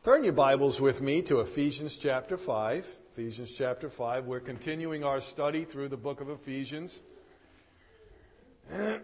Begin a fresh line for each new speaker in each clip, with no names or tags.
Turn your Bibles with me to Ephesians chapter 5. Ephesians chapter 5. We're continuing our study through the book of Ephesians. We're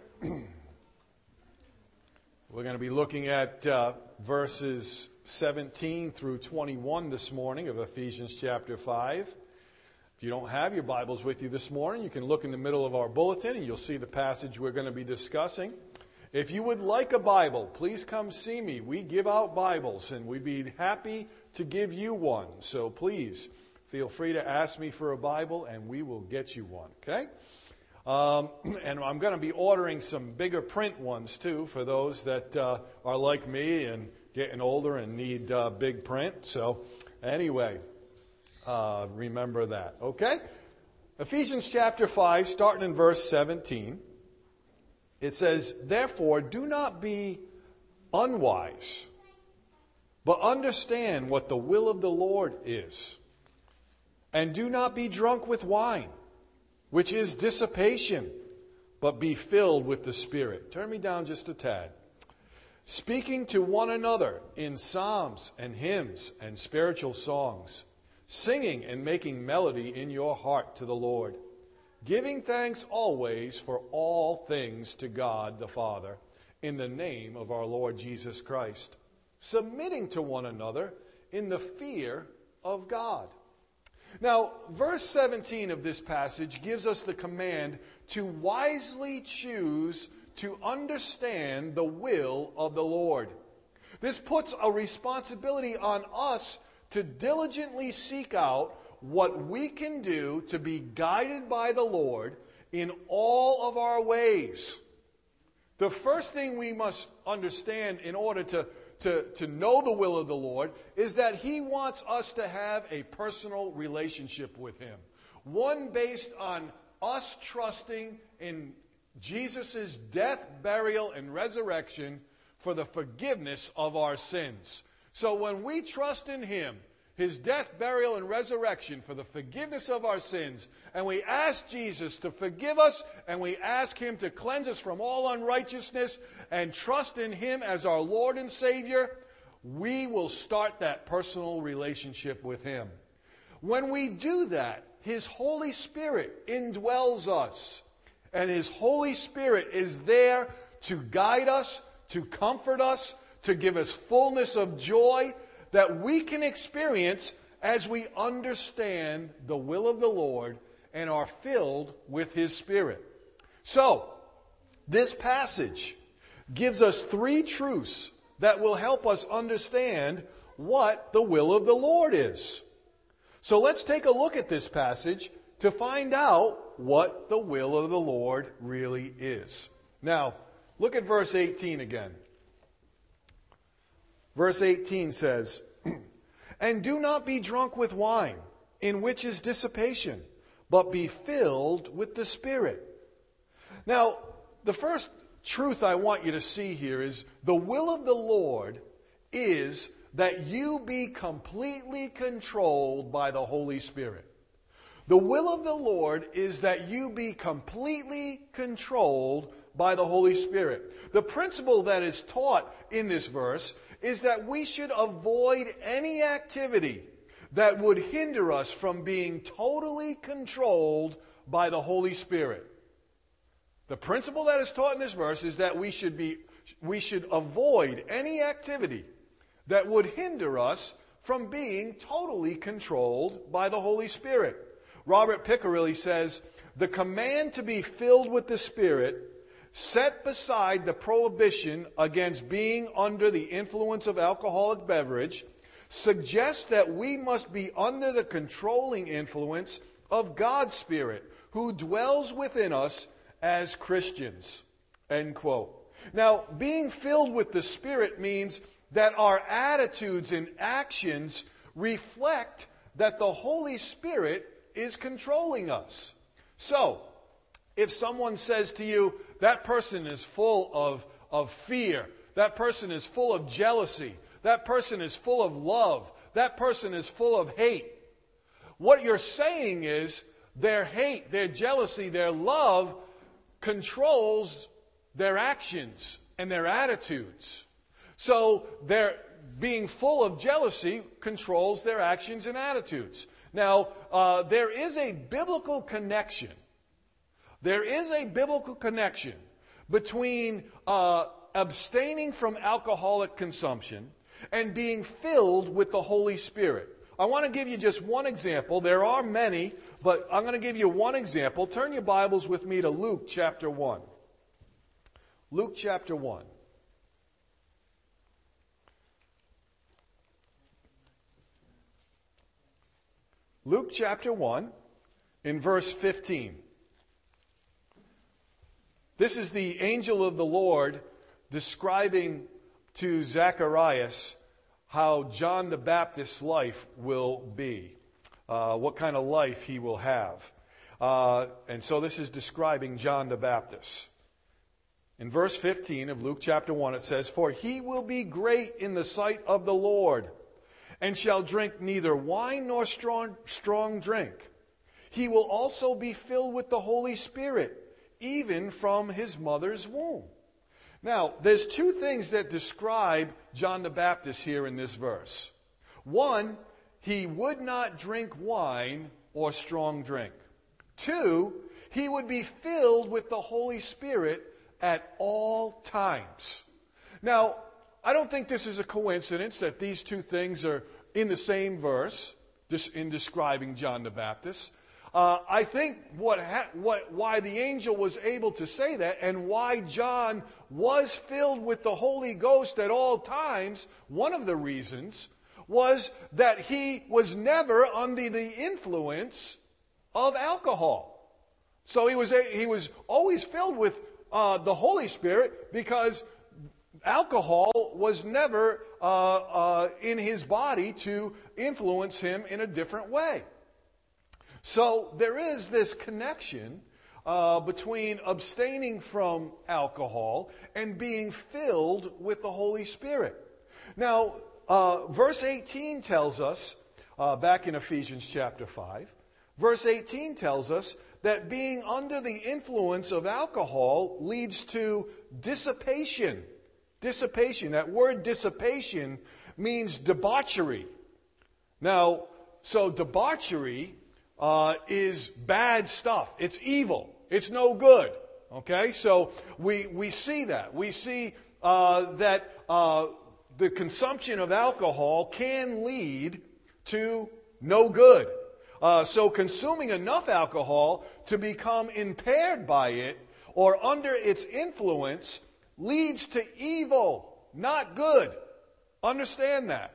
going to be looking at verses 17 through 21 this morning of Ephesians chapter 5. If you don't have your Bibles with you this morning, you can look in the middle of our bulletin and you'll see the passage we're going to be discussing. If you would like a Bible, please come see me. We give out Bibles, and we'd be happy to give you one. So please feel free to ask me for a Bible, and we will get you one, okay? And I'm going to be ordering some bigger print ones, too, for those that are like me and getting older and need big print. So anyway, remember that, okay? Ephesians chapter 5, starting in verse 17. It says, "Therefore, do not be unwise, but understand what the will of the Lord is. And do not be drunk with wine, which is dissipation, but be filled with the Spirit." Turn me down just a tad. "Speaking to one another in psalms and hymns and spiritual songs, singing and making melody in your heart to the Lord, giving thanks always for all things to God the Father, in the name of our Lord Jesus Christ, submitting to one another in the fear of God." Now, verse 17 of this passage gives us the command to wisely choose to understand the will of the Lord. This puts a responsibility on us to diligently seek out what we can do to be guided by the Lord in all of our ways. The first thing we must understand in order to know the will of the Lord is that He wants us to have a personal relationship with Him. One based on us trusting in Jesus' death, burial, and resurrection for the forgiveness of our sins. So when we trust in Him, His death, burial, and resurrection for the forgiveness of our sins, and we ask Jesus to forgive us, and we ask Him to cleanse us from all unrighteousness, and trust in Him as our Lord and Savior, we will start that personal relationship with Him. When we do that, His Holy Spirit indwells us, and His Holy Spirit is there to guide us, to comfort us, to give us fullness of joy that we can experience as we understand the will of the Lord and are filled with His Spirit. So, this passage gives us three truths that will help us understand what the will of the Lord is. So let's take a look at this passage to find out what the will of the Lord really is. Now, look at verse 18 again. Verse 18 says, "And do not be drunk with wine, in which is dissipation, but be filled with the Spirit." Now, the first truth I want you to see here is the will of the Lord is that you be completely controlled by the Holy Spirit. The will of the Lord is that you be completely controlled by the Holy Spirit. The principle that is taught in this verse is that we should avoid any activity that would hinder us from being totally controlled by the Holy Spirit. The principle that is taught in this verse is that we should avoid any activity that would hinder us from being totally controlled by the Holy Spirit. Robert Piccirilli says, "The command to be filled with the Spirit, set beside the prohibition against being under the influence of alcoholic beverage, suggests that we must be under the controlling influence of God's Spirit, who dwells within us as Christians." End quote. Now, being filled with the Spirit means that our attitudes and actions reflect that the Holy Spirit is controlling us. So, if someone says to you, that person is full of fear, that person is full of jealousy, that person is full of love, that person is full of hate, what you're saying is their hate, their jealousy, their love controls their actions and their attitudes. So being full of jealousy controls their actions and attitudes. Now, there is a biblical connection. There is a biblical connection between abstaining from alcoholic consumption and being filled with the Holy Spirit. I want to give you just one example. There are many, but I'm going to give you one example. Turn your Bibles with me to Luke chapter 1. Luke chapter 1. Luke chapter 1 in verse 15. This is the angel of the Lord describing to Zacharias how John the Baptist's life will be, what kind of life he will have. And so this is describing John the Baptist. In verse 15 of Luke chapter 1 it says, "For he will be great in the sight of the Lord, and shall drink neither wine nor strong drink. He will also be filled with the Holy Spirit, even from his mother's womb." Now, there's two things that describe John the Baptist here in this verse. One, he would not drink wine or strong drink. Two, he would be filled with the Holy Spirit at all times. Now, I don't think this is a coincidence that these two things are in the same verse in describing John the Baptist. I think why the angel was able to say that and why John was filled with the Holy Ghost at all times, one of the reasons was that he was never under the influence of alcohol. So he was always filled with the Holy Spirit because alcohol was never in his body to influence him in a different way. So there is this connection between abstaining from alcohol and being filled with the Holy Spirit. Now, verse 18 tells us, back in Ephesians chapter 5, verse 18 tells us that being under the influence of alcohol leads to dissipation. Dissipation. That word dissipation means debauchery. Now, so debauchery is bad stuff. It's evil. It's no good. Okay? So we see that. We see that the consumption of alcohol can lead to no good. So consuming enough alcohol to become impaired by it or under its influence leads to evil, not good. Understand that.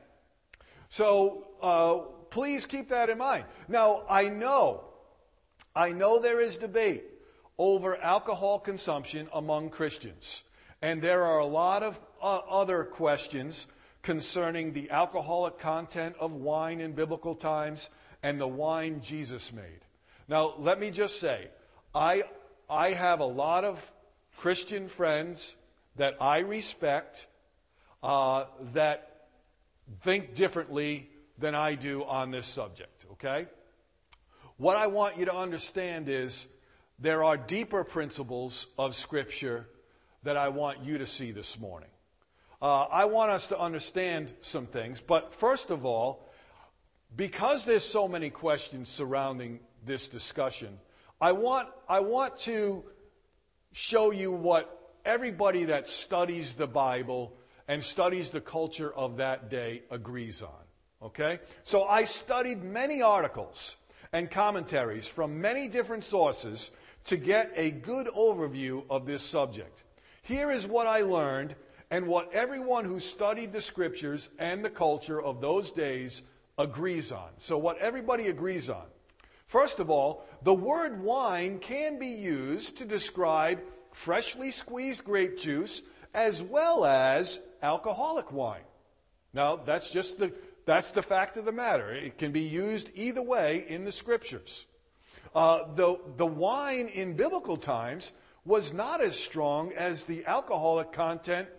So please keep that in mind. Now, I know there is debate over alcohol consumption among Christians. And there are a lot of other questions concerning the alcoholic content of wine in biblical times and the wine Jesus made. Now, let me just say, I have a lot of Christian friends that I respect that think differently than I do on this subject, okay? What I want you to understand is there are deeper principles of Scripture that I want you to see this morning. I want us to understand some things, but first of all, because there's so many questions surrounding this discussion, I want to show you what everybody that studies the Bible and studies the culture of that day agrees on. Okay? So I studied many articles and commentaries from many different sources to get a good overview of this subject. Here is what I learned and what everyone who studied the Scriptures and the culture of those days agrees on. So what everybody agrees on. First of all, the word wine can be used to describe freshly squeezed grape juice as well as alcoholic wine. Now, that's the fact of the matter. It can be used either way in the Scriptures. The wine in biblical times was not as strong as the alcoholic content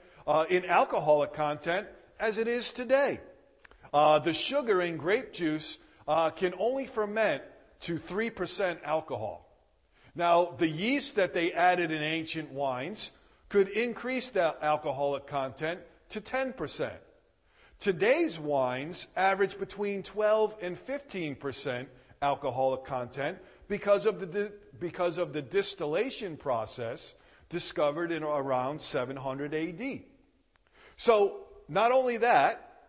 as it is today. The sugar in grape juice can only ferment to 3% alcohol. Now, the yeast that they added in ancient wines could increase that alcoholic content to 10%. Today's wines average between 12 and 15% alcoholic content because of the distillation process discovered in around 700 AD. So, not only that,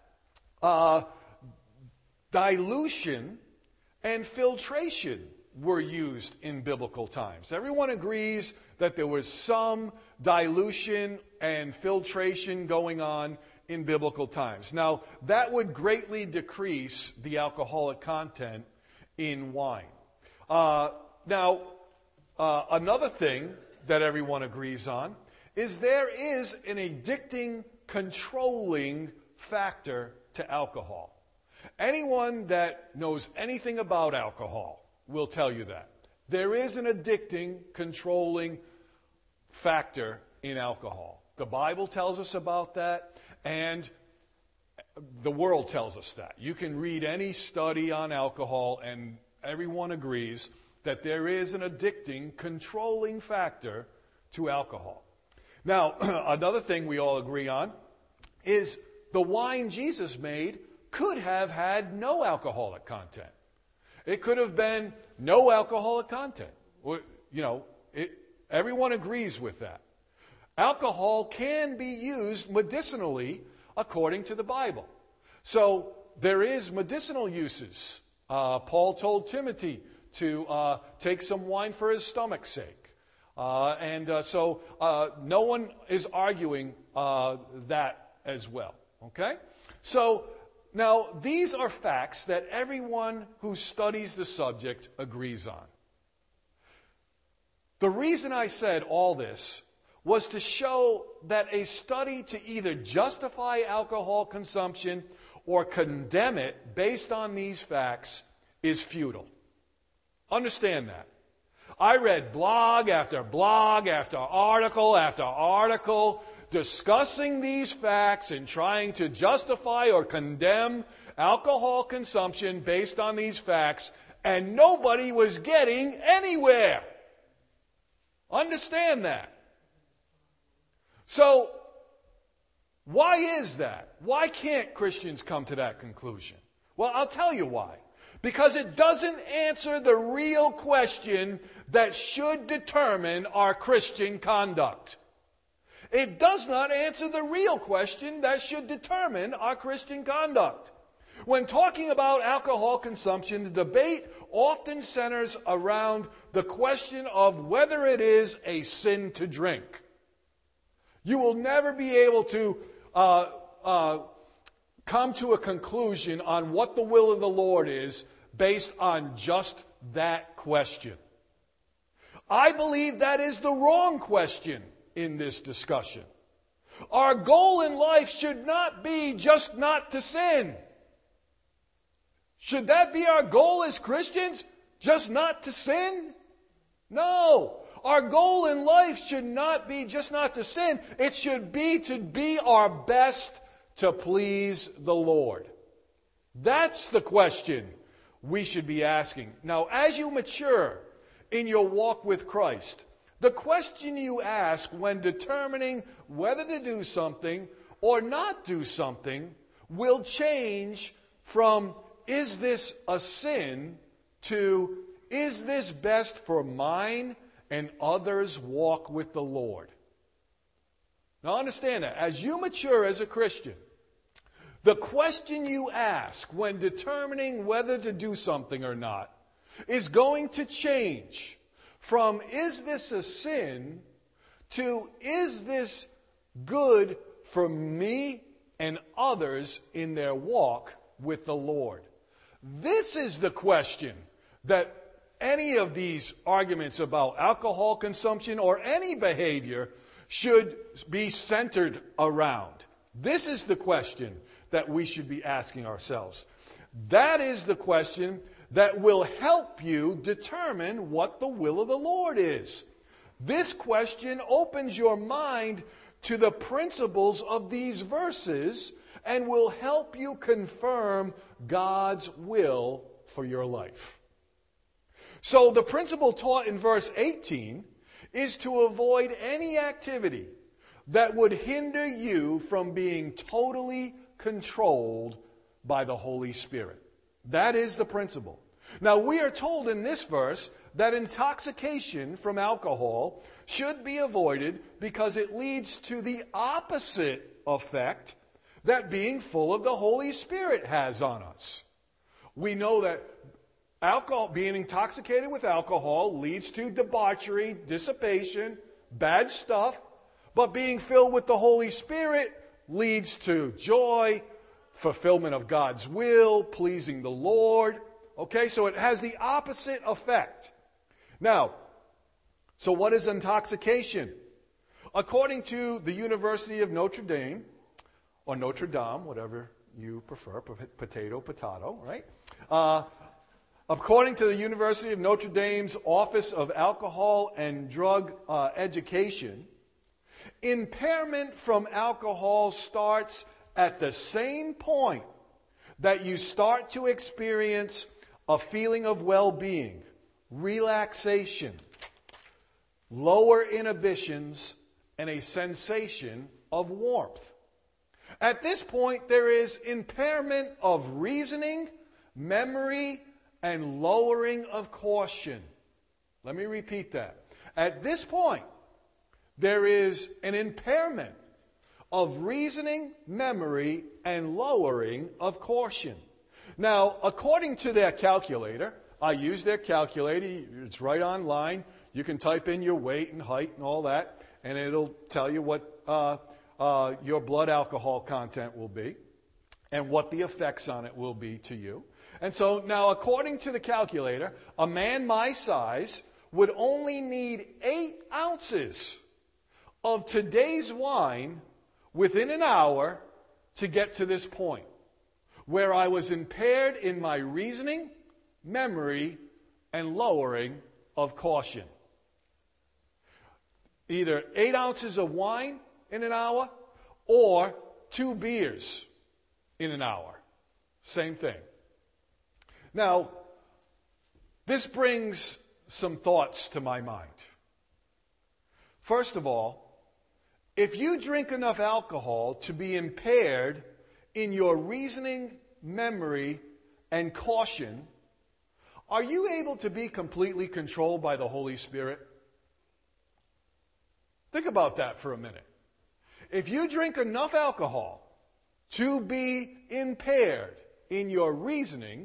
dilution and filtration were used in biblical times. Everyone agrees that there was some dilution and filtration going on in biblical times. Now, that would greatly decrease the alcoholic content in wine. Another thing that everyone agrees on is there is an addicting, controlling factor to alcohol. Anyone that knows anything about alcohol will tell you that. There is an addicting, controlling factor in alcohol. The Bible tells us about that, and the world tells us that. You can read any study on alcohol, and everyone agrees that there is an addicting, controlling factor to alcohol. Now, another thing we all agree on is the wine Jesus made could have had no alcoholic content. It could have been no alcoholic content. Everyone agrees with that. Alcohol can be used medicinally according to the Bible. So there is medicinal uses. Paul told Timothy to take some wine for his stomach's sake. So no one is arguing that as well. Okay? So now these are facts that everyone who studies the subject agrees on. The reason I said all this was to show that a study to either justify alcohol consumption or condemn it based on these facts is futile. Understand that. I read blog after article discussing these facts and trying to justify or condemn alcohol consumption based on these facts, and nobody was getting anywhere. Understand that. So, why is that? Why can't Christians come to that conclusion? Well, I'll tell you why. Because it doesn't answer the real question that should determine our Christian conduct. It does not answer the real question that should determine our Christian conduct. When talking about alcohol consumption, the debate often centers around the question of whether it is a sin to drink. You will never be able to come to a conclusion on what the will of the Lord is based on just that question. I believe that is the wrong question in this discussion. Our goal in life should not be just not to sin. Should that be our goal as Christians? Just not to sin? No. Our goal in life should not be just not to sin. It should be to be our best to please the Lord. That's the question we should be asking. Now, as you mature in your walk with Christ, the question you ask when determining whether to do something or not do something will change from, is this a sin, to, is this best for mine and others' walk with the Lord? Now understand that. As you mature as a Christian, the question you ask when determining whether to do something or not is going to change from, is this a sin, to, is this good for me and others in their walk with the Lord? This is the question that any of these arguments about alcohol consumption or any behavior should be centered around. This is the question that we should be asking ourselves. That is the question that will help you determine what the will of the Lord is. This question opens your mind to the principles of these verses and will help you confirm God's will for your life. So the principle taught in verse 18 is to avoid any activity that would hinder you from being totally controlled by the Holy Spirit. That is the principle. Now, we are told in this verse that intoxication from alcohol should be avoided because it leads to the opposite effect that being full of the Holy Spirit has on us. We know that being intoxicated with alcohol leads to debauchery, dissipation, bad stuff, but being filled with the Holy Spirit leads to joy, fulfillment of God's will, pleasing the Lord. Okay, so it has the opposite effect. Now, so what is intoxication? According to the University of Notre Dame, or Notre Dame, whatever you prefer, potato, right? According to the University of Notre Dame's Office of Alcohol and Drug Education, impairment from alcohol starts at the same point that you start to experience a feeling of well-being, relaxation, lower inhibitions, and a sensation of warmth. At this point, there is impairment of reasoning, memory, and lowering of caution. Let me repeat that. At this point, there is an impairment of reasoning, memory, and lowering of caution. Now, according to their calculator, I use their calculator. It's right online. You can type in your weight and height and all that, and it'll tell you what your blood alcohol content will be and what the effects on it will be to you. And so now, according to the calculator, a man my size would only need 8 ounces of today's wine within an hour to get to this point, where I was impaired in my reasoning, memory, and lowering of caution. Either 8 ounces of wine in an hour or 2 beers in an hour. Same thing. Now, this brings some thoughts to my mind. First of all, if you drink enough alcohol to be impaired in your reasoning, memory, and caution, are you able to be completely controlled by the Holy Spirit? Think about that for a minute. If you drink enough alcohol to be impaired in your reasoning,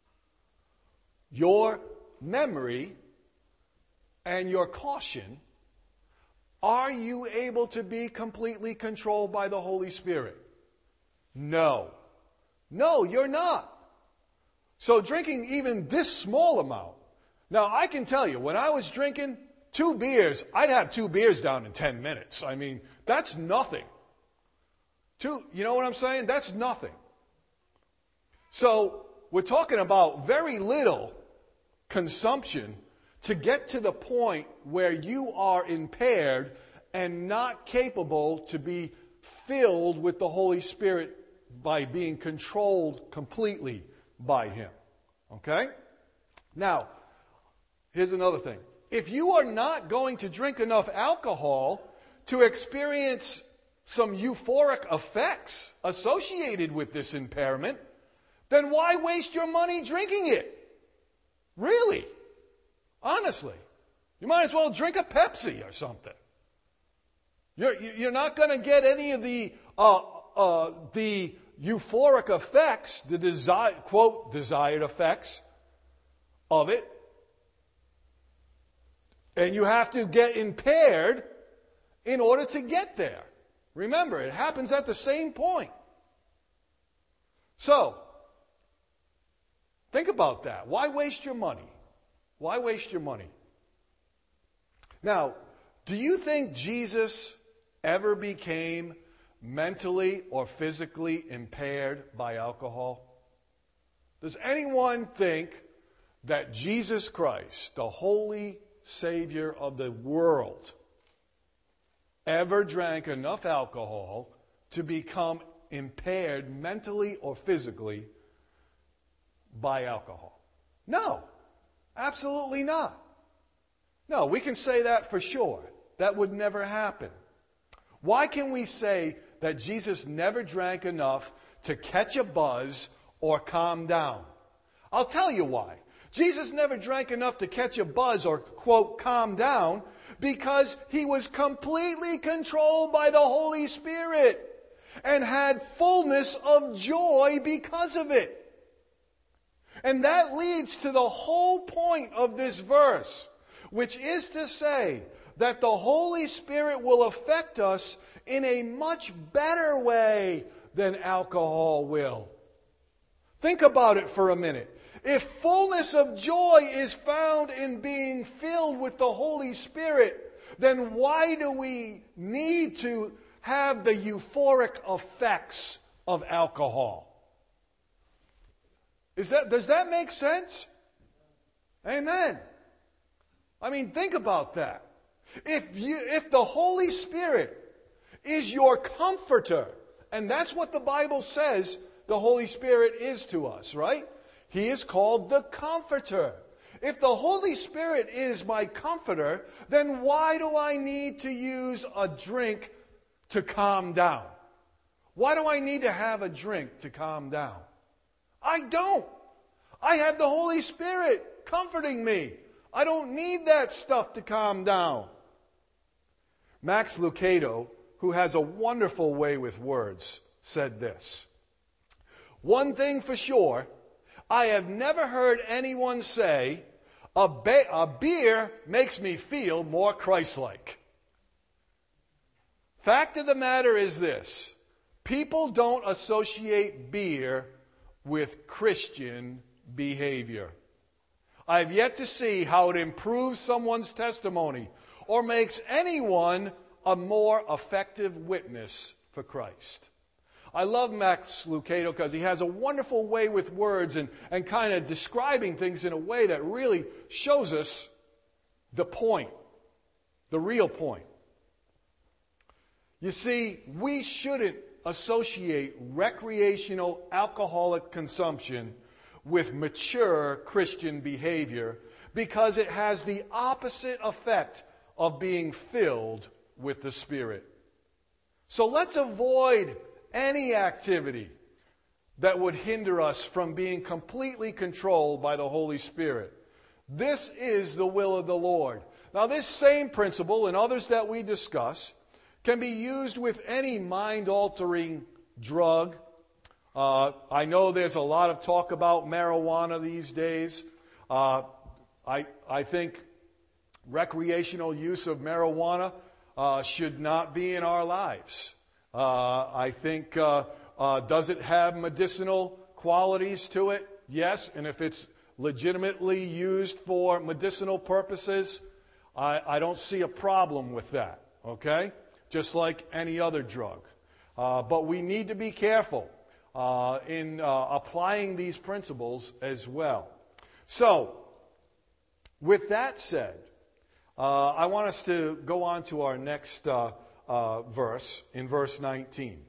your memory, and your caution, are you able to be completely controlled by the Holy Spirit? No. No, you're not. So drinking even this small amount. Now, I can tell you, when I was drinking 2 beers, I'd have 2 beers down in 10 minutes. I mean, that's nothing. You know what I'm saying? That's nothing. So we're talking about very little consumption to get to the point where you are impaired and not capable to be filled with the Holy Spirit by being controlled completely by Him. Okay? Now, here's another thing. If you are not going to drink enough alcohol to experience some euphoric effects associated with this impairment, then why waste your money drinking it? Really? Honestly. You might as well drink a Pepsi or something. You're not going to get any of the euphoric effects, the desired effects of it. And you have to get impaired in order to get there. Remember, it happens at the same point. So, think about that. Why waste your money? Why waste your money? Now, do you think Jesus ever became mentally or physically impaired by alcohol? Does anyone think that Jesus Christ, the holy Savior of the world, ever drank enough alcohol to become impaired mentally or physically by alcohol? No, absolutely not. No, we can say that for sure. That would never happen. Why can we say that Jesus never drank enough to catch a buzz or calm down. I'll tell you why. Jesus never drank enough to catch a buzz or, quote, calm down, because he was completely controlled by the Holy Spirit and had fullness of joy because of it. And that leads to the whole point of this verse, which is to say that the Holy Spirit will affect us in a much better way than alcohol will. Think about it for a minute. If fullness of joy is found in being filled with the Holy Spirit, then why do we need to have the euphoric effects of alcohol? Does that make sense? Amen. I mean, think about that. If the Holy Spirit is your comforter, and that's what the Bible says the Holy Spirit is to us, right? He is called the Comforter. If the Holy Spirit is my comforter, then why do I need to use a drink to calm down? Why do I need to have a drink to calm down? I don't. I have the Holy Spirit comforting me. I don't need that stuff to calm down. Max Lucado, who has a wonderful way with words, said this: "One thing for sure, I have never heard anyone say, a beer makes me feel more Christ-like." Fact of the matter is this: people don't associate beer with Christian behavior. I have yet to see how it improves someone's testimony or makes anyone a more effective witness for Christ. I love Max Lucado because he has a wonderful way with words and kind of describing things in a way that really shows us the point, the real point. You see, we shouldn't associate recreational alcoholic consumption with mature Christian behavior because it has the opposite effect of being filled with the Spirit. So let's avoid any activity that would hinder us from being completely controlled by the Holy Spirit. This is the will of the Lord. Now, this same principle and others that we discuss can be used with any mind-altering drug. I know there's a lot of talk about marijuana these days. I think recreational use of marijuana should not be in our lives. I think, does it have medicinal qualities to it? Yes, and if it's legitimately used for medicinal purposes, I don't see a problem with that, okay? Just like any other drug. But we need to be careful in applying these principles as well. So, with that said, I want us to go on to our next verse, in verse 19.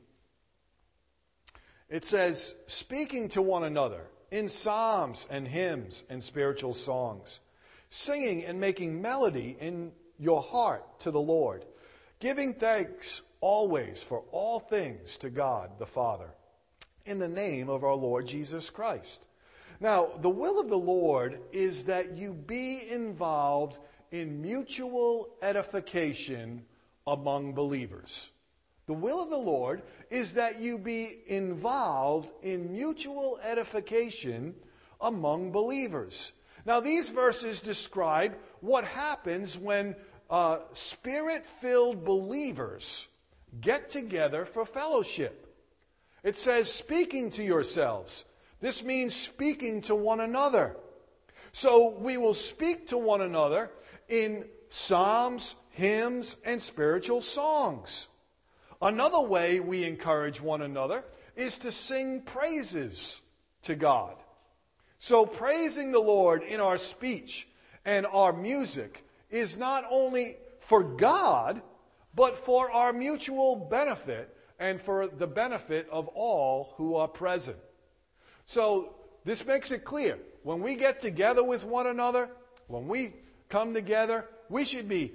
It says, "Speaking to one another in psalms and hymns and spiritual songs, singing and making melody in your heart to the Lord, giving thanks always for all things to God the Father, in the name of our Lord Jesus Christ." Now, the will of the Lord is that you be involved in mutual edification among believers. The will of the Lord is that you be involved in mutual edification among believers. Now, these verses describe what happens when Spirit-filled believers get together for fellowship. It says, speaking to yourselves. This means speaking to one another. So we will speak to one another in psalms, hymns, and spiritual songs. Another way we encourage one another is to sing praises to God. So praising the Lord in our speech and our music is not only for God, but for our mutual benefit and for the benefit of all who are present. So this makes it clear. When we get together with one another, when we come together, we should be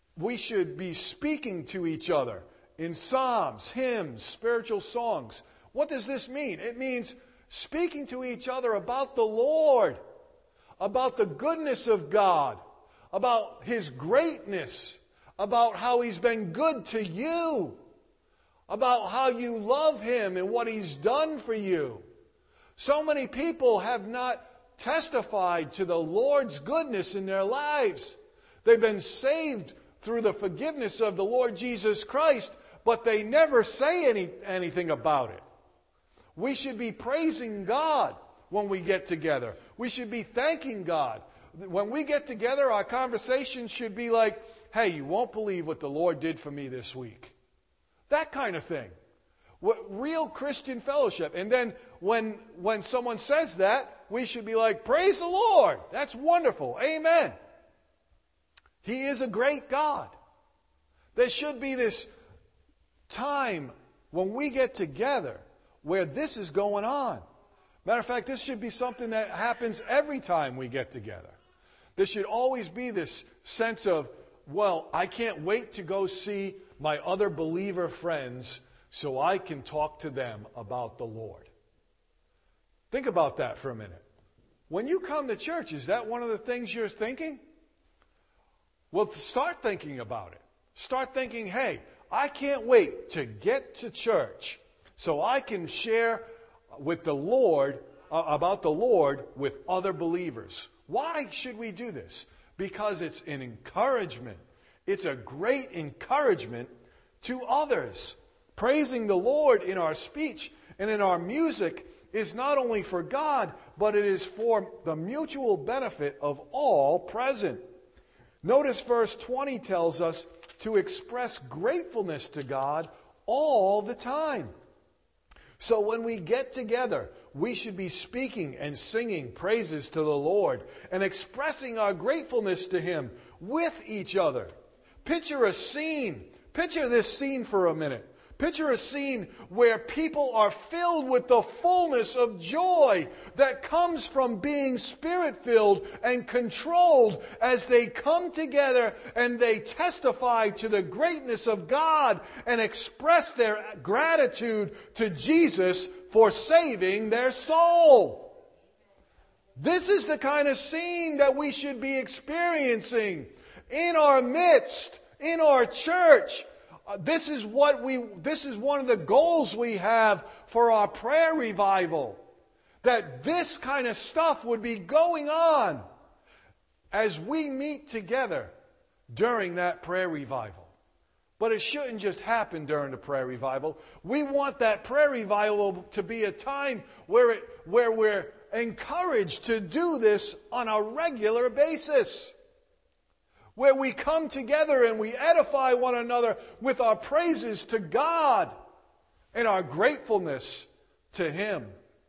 speaking to each other in psalms, hymns, spiritual songs. What does this mean? It means speaking to each other about the Lord, about the goodness of God, about His greatness, about how He's been good to you, about how you love Him and what He's done for you. So many people have not testified to the Lord's goodness in their lives. They've been saved through the forgiveness of the Lord Jesus Christ, but they never say anything about it. We should be praising God when we get together. We should be thanking God. When we get together, our conversation should be like, hey, you won't believe what the Lord did for me this week. That kind of thing. Real Christian fellowship. And then when someone says that, we should be like, praise the Lord. That's wonderful. Amen. He is a great God. There should be this time when we get together where this is going on. Matter of fact, this should be something that happens every time we get together. There should always be this sense of, well, I can't wait to go see my other believer friends so I can talk to them about the Lord. Think about that for a minute. When you come to church, is that one of the things you're thinking? Well, start thinking about it. Start thinking, hey, I can't wait to get to church so I can share with the Lord, about the Lord with other believers. Why should we do this? Because it's an encouragement. It's a great encouragement to others. Praising the Lord in our speech and in our music is not only for God, but it is for the mutual benefit of all present. Notice verse 20 tells us to express gratefulness to God all the time. So when we get together, we should be speaking and singing praises to the Lord and expressing our gratefulness to Him with each other. Picture a scene. Picture this scene for a minute. Picture a scene where people are filled with the fullness of joy that comes from being Spirit-filled and controlled as they come together and they testify to the greatness of God and express their gratitude to Jesus for saving their soul. This is the kind of scene that we should be experiencing in our midst, in our church. This is one of the goals we have for our prayer revival. That this kind of stuff would be going on as we meet together during that prayer revival. But it shouldn't just happen during the prayer revival. We want that prayer revival to be a time where we're encouraged to do this on a regular basis. Where we come together and we edify one another with our praises to God and our gratefulness to Him.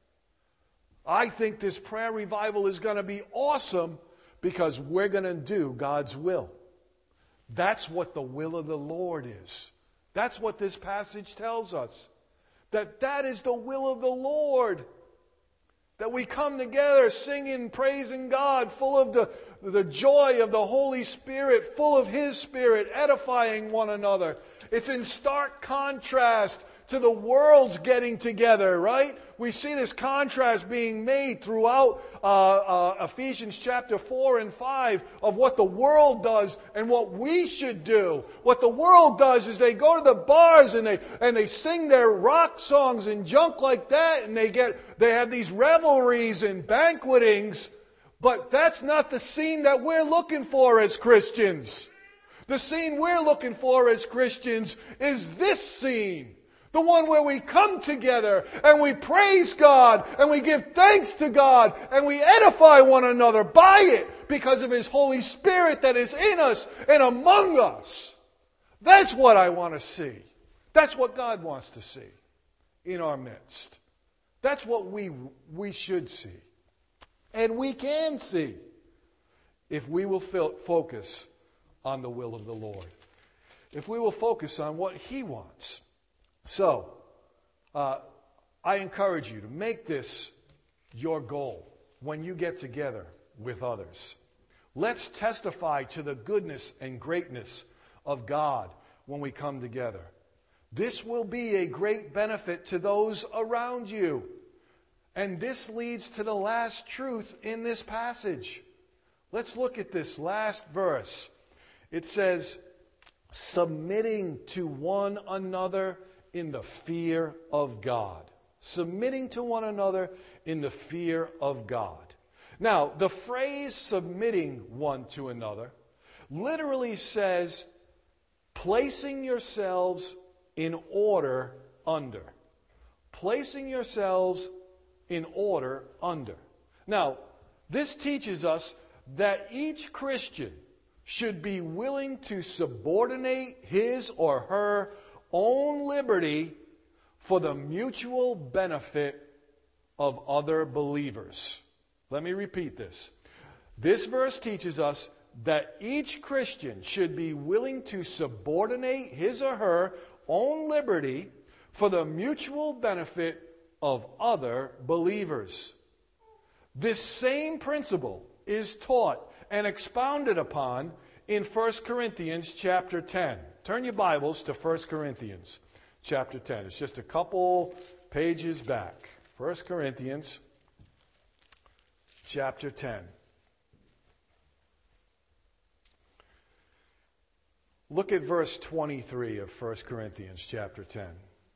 I think this prayer revival is going to be awesome because we're going to do God's will. That's what the will of the Lord is. That's what this passage tells us. That is the will of the Lord. That we come together singing, praising God, full of the joy of the Holy Spirit, full of His Spirit, edifying one another. It's in stark contrast to the world's getting together, right? We see this contrast being made throughout Ephesians chapter 4 and 5 of what the world does and what we should do. What the world does is they go to the bars and they sing their rock songs and junk like that, and they have these revelries and banquetings. But that's not the scene that we're looking for as Christians. The scene we're looking for as Christians is this scene. The one where we come together and we praise God and we give thanks to God and we edify one another by it because of His Holy Spirit that is in us and among us. That's what I want to see. That's what God wants to see in our midst. That's what we should see. And we can see if we will focus on the will of the Lord. If we will focus on what He wants. So, I encourage you to make this your goal when you get together with others. Let's testify to the goodness and greatness of God when we come together. This will be a great benefit to those around you. And this leads to the last truth in this passage. Let's look at this last verse. It says, submitting to one another in the fear of God. Submitting to one another in the fear of God. Now, the phrase submitting one to another literally says placing yourselves in order under. Placing yourselves in order under. Now, this teaches us that each Christian should be willing to subordinate his or her own liberty for the mutual benefit of other believers. Let me repeat this. This verse teaches us that each Christian should be willing to subordinate his or her own liberty for the mutual benefit of other believers. This same principle is taught and expounded upon in 1 Corinthians chapter 10. Turn your Bibles to 1 Corinthians chapter 10. It's just a couple pages back. 1 Corinthians chapter 10. Look at verse 23 of 1 Corinthians chapter 10.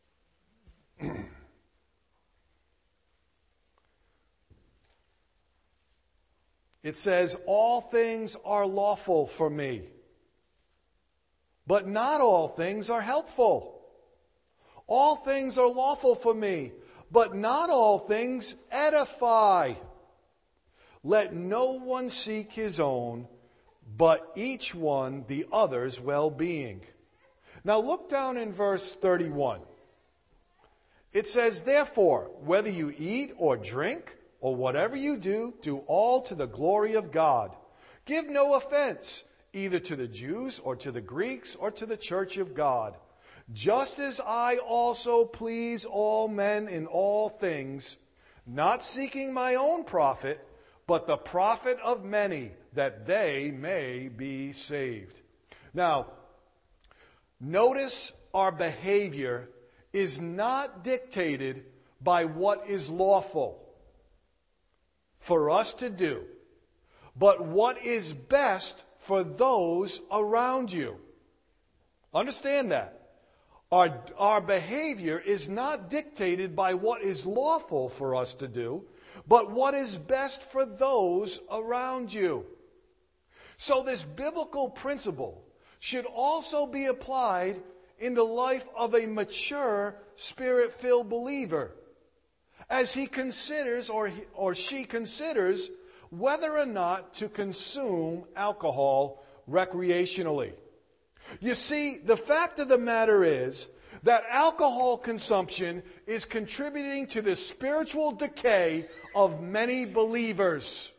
It says, all things are lawful for me, but not all things are helpful. All things are lawful for me, but not all things edify. Let no one seek his own, but each one the other's well-being. Now look down in verse 31. It says, therefore, whether you eat or drink, or whatever you do, do all to the glory of God. Give no offense, either to the Jews or to the Greeks or to the church of God. Just as I also please all men in all things, not seeking my own profit, but the profit of many, that they may be saved. Now, notice our behavior is not dictated by what is lawful for us to do, but what is best for those around you. Understand that. Our behavior is not dictated by what is lawful for us to do, but what is best for those around you. So this biblical principle should also be applied in the life of a mature, Spirit-filled believer, as he considers or she considers whether or not to consume alcohol recreationally. You see, the fact of the matter is that alcohol consumption is contributing to the spiritual decay of many believers.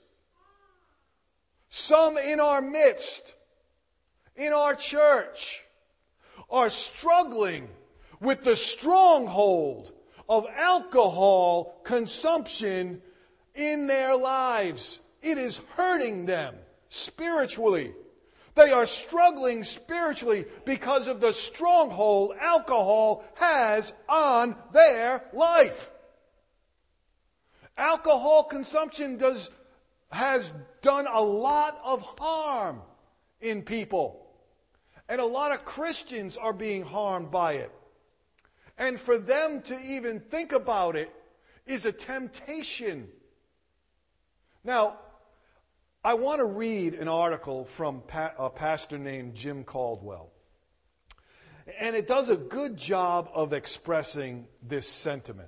Some in our midst, in our church, are struggling with the stronghold of alcohol consumption in their lives. It is hurting them spiritually. They are struggling spiritually because of the stronghold alcohol has on their life. Alcohol consumption has done a lot of harm in people. And a lot of Christians are being harmed by it. And for them to even think about it is a temptation. Now, I want to read an article from a pastor named Jim Caldwell. And it does a good job of expressing this sentiment.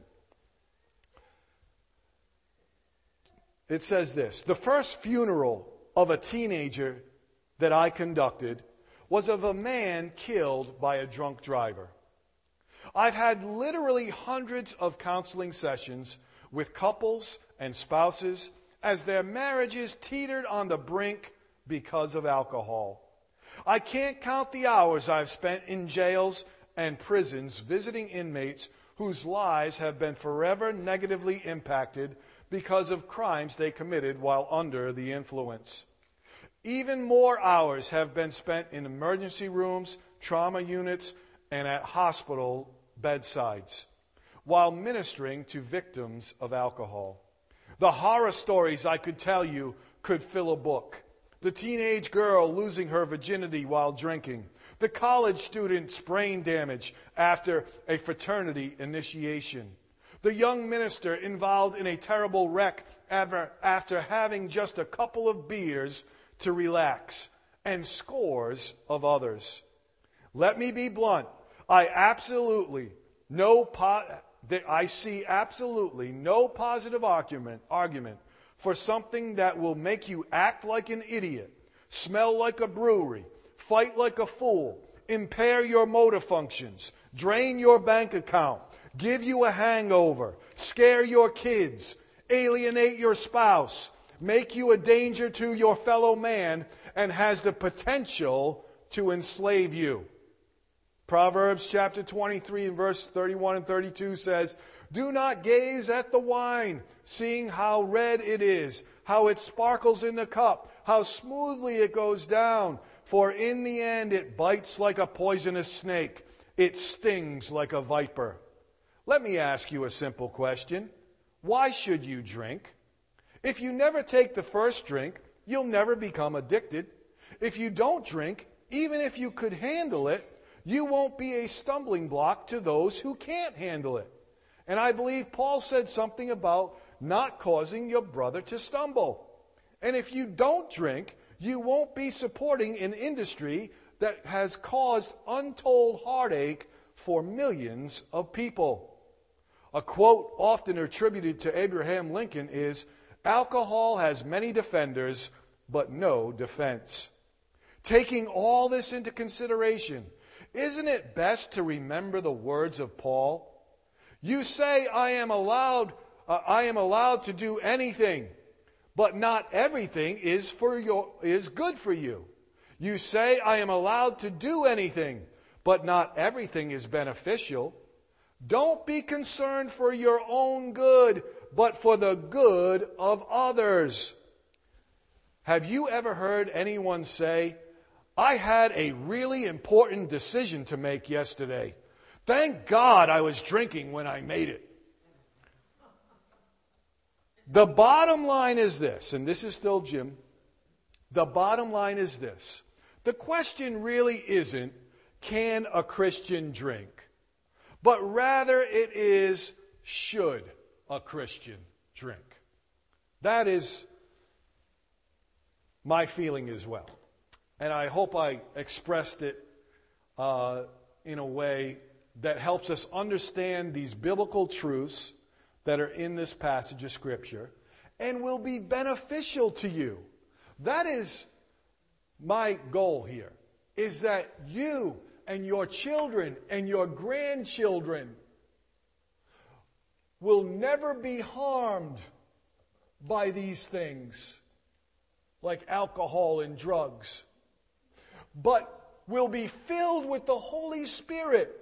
It says this: the first funeral of a teenager that I conducted was of a man killed by a drunk driver. I've had literally hundreds of counseling sessions with couples and spouses as their marriages teetered on the brink because of alcohol. I can't count the hours I've spent in jails and prisons visiting inmates whose lives have been forever negatively impacted because of crimes they committed while under the influence. Even more hours have been spent in emergency rooms, trauma units, and at hospital bedsides while ministering to victims of alcohol. The horror stories I could tell you could fill a book. The teenage girl losing her virginity while drinking. The college student's brain damage after a fraternity initiation. The young minister involved in a terrible wreck after having just a couple of beers to relax, and scores of others. Let me be blunt. I see absolutely no positive argument for something that will make you act like an idiot, smell like a brewery, fight like a fool, impair your motor functions, drain your bank account, give you a hangover, scare your kids, alienate your spouse, make you a danger to your fellow man, and has the potential to enslave you. Proverbs chapter 23 and verse 31 and 32 says, "Do not gaze at the wine, seeing how red it is, how it sparkles in the cup, how smoothly it goes down. For in the end it bites like a poisonous snake. It stings like a viper." Let me ask you a simple question. Why should you drink? If you never take the first drink, you'll never become addicted. If you don't drink, even if you could handle it, you won't be a stumbling block to those who can't handle it. And I believe Paul said something about not causing your brother to stumble. And if you don't drink, you won't be supporting an industry that has caused untold heartache for millions of people. A quote often attributed to Abraham Lincoln is, "Alcohol has many defenders, but no defense." Taking all this into consideration, isn't it best to remember the words of Paul? You say, I am allowed to do anything, but not everything is good for you. You say, I am allowed to do anything, but not everything is beneficial. Don't be concerned for your own good, but for the good of others. Have you ever heard anyone say, I had a really important decision to make yesterday. Thank God I was drinking when I made it. The bottom line is this, and this is still Jim. The bottom line is this. The question really isn't, can a Christian drink? But rather it is, should a Christian drink? That is my feeling as well. And I hope I expressed it in a way that helps us understand these biblical truths that are in this passage of Scripture and will be beneficial to you. That is my goal here, is that you and your children and your grandchildren will never be harmed by these things like alcohol and drugs, but will be filled with the Holy Spirit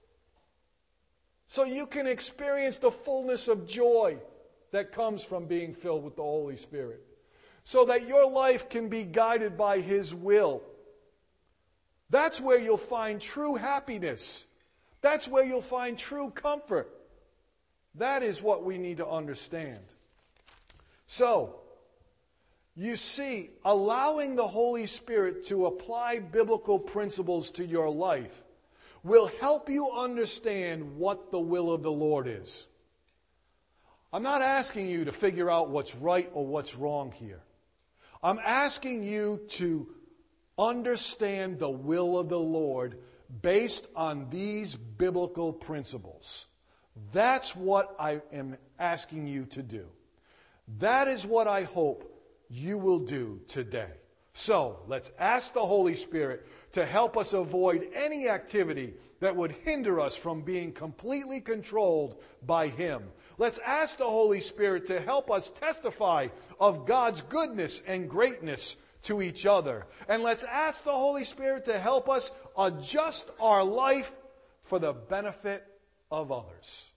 so you can experience the fullness of joy that comes from being filled with the Holy Spirit, so that your life can be guided by His will. That's where you'll find true happiness. That's where you'll find true comfort. That is what we need to understand. So, you see, allowing the Holy Spirit to apply biblical principles to your life will help you understand what the will of the Lord is. I'm not asking you to figure out what's right or what's wrong here. I'm asking you to understand the will of the Lord based on these biblical principles. That's what I am asking you to do. That is what I hope you will do today. So, let's ask the Holy Spirit to help us avoid any activity that would hinder us from being completely controlled by Him. Let's ask the Holy Spirit to help us testify of God's goodness and greatness to each other. And let's ask the Holy Spirit to help us adjust our life for the benefit of others.